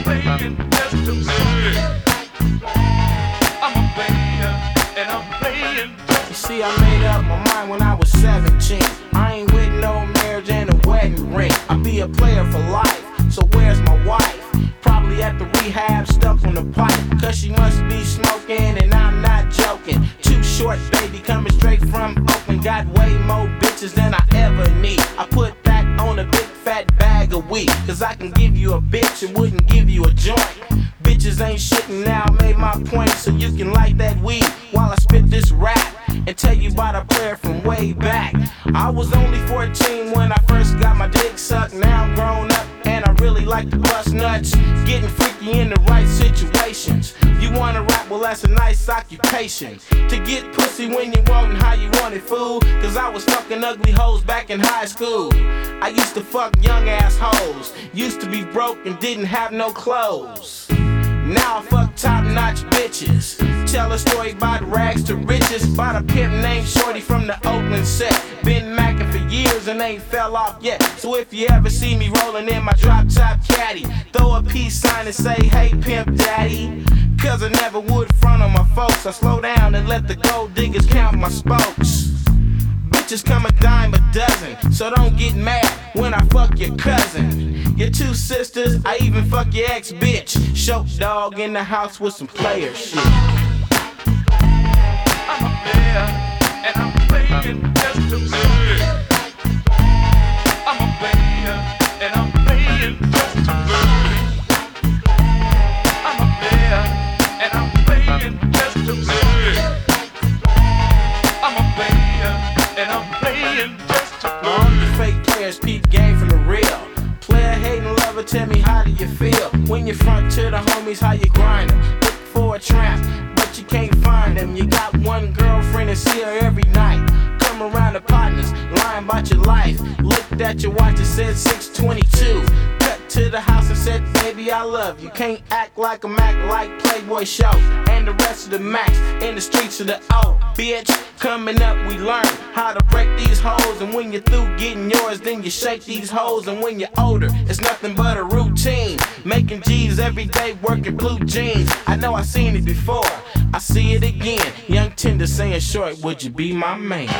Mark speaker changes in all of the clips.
Speaker 1: playing just to play. I'm a player, and I'm playing just to.
Speaker 2: You see, I made up my mind when I was 17. I ain't with no marriage and a wedding ring. I'll be a player for life, so where's my wife? Probably at the rehab, stuck on the pipe. Cause she must be smoking, and I'm not joking. Too short, baby, coming straight from Oakland. Got way more bitches than I ever need. I put that on a big fat bag of weed. Cause I can give you a bitch and wouldn't give you a joint. Bitches ain't shit, and now I made my point. So you can light that weed while I spit this rap and tell you about a player from way back. I was only 14 when I first got my dick sucked. Now I'm grown up and I really like to bust nuts. Getting freaky in the right situations. You wanna rap? Well, that's a nice occupation. To get pussy when you want and how you want it, fool. Cause I was fucking ugly hoes back in high school. I used to fuck young ass hoes. Used to be broke and didn't have no clothes. Now I fuck top-notch bitches. Tell a story about rags to riches. About a pimp named Shorty from the Oakland set. Been macking for years and ain't fell off yet. So if you ever see me rolling in my drop-top caddy, throw a peace sign and say, hey pimp daddy. Cause I never would front on my folks. I slow down and let the gold diggers count my spokes. Bitches come a dime a dozen, so don't get mad when I fuck your cousin. Your two sisters, I even fuck your ex-bitch. Show dog in the house with some player shit.
Speaker 1: I'm a player, and I'm playing just to play. I'm a player, and I'm playing just to play. I'm a player, and I'm playing just to play. I'm a player, and I'm playing just to play.
Speaker 2: All you fake players peep game from the real. Player hating lover, tell me how do you feel when you front to the homies, how you grind them? Look for a tramp, but you can't find them. You got one girlfriend and see her every night. Come around the partners, lying about your life. Looked at your watch and said 6:22. Cut to the house and said, baby, I love you. Can't act like a Mac like Playboy Show. And the rest of the Macs in the streets of the O. Bitch, coming up we learn how to break these hoes. And when you're through getting yours, then you shake these hoes. And when you're older, it's nothing but a routine. Making G's every day, working blue jeans. I know I seen it before, I see it again. Young Tender saying short, would you be my man?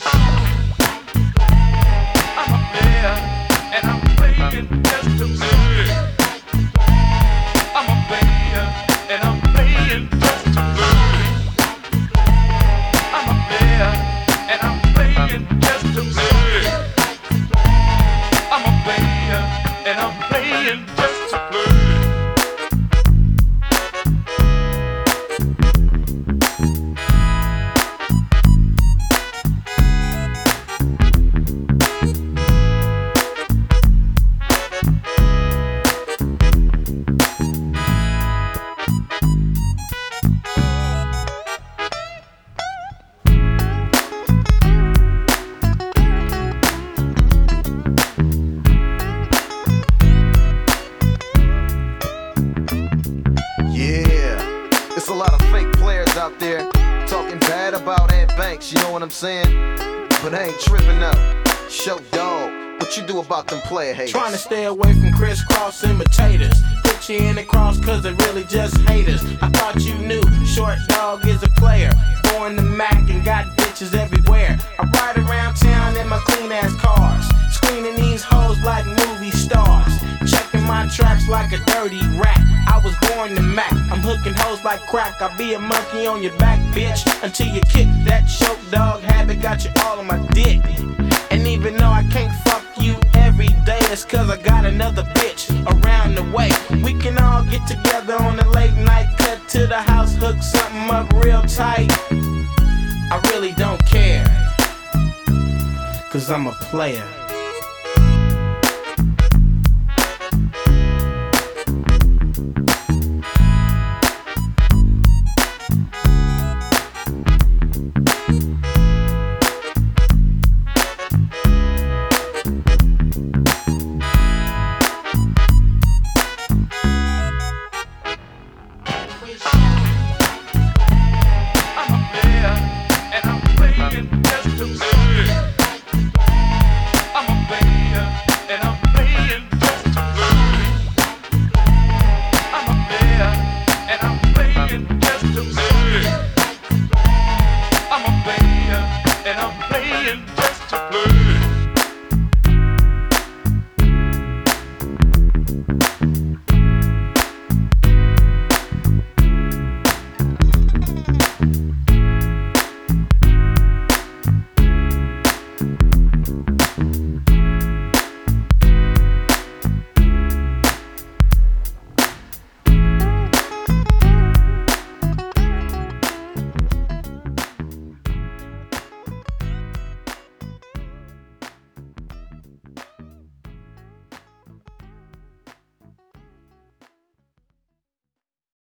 Speaker 1: I'm a player, and I'm playing just to play. I'm a player, and I'm playing just to play. I'm a player, and I'm playing just to play. I'm a player, and I'm playing just to play.
Speaker 3: It's a lot of fake players out there talking bad about Ed Banks, you know what I'm saying? But I ain't tripping out. Show dog, what you do about them player haters?
Speaker 2: Trying to stay away from crisscross imitators. Put you in the cross cause they really just haters. I thought you knew, Short Dog is a player. Born the Mac and got bitches everywhere. I ride around town in my clean ass cars, screening these hoes like movie stars. Checking my traps like a dirty rat. I was born the Mac, I'm hooking hoes like crack. I'll be a monkey on your back, bitch, until you kick that Short Dog habit. Got you all on my dick. And even though I can't fuck you every day, that's cause I got another bitch around the way. We can all get together on a late night, cut to the house, hook something up real tight. I really don't care, cause I'm a player.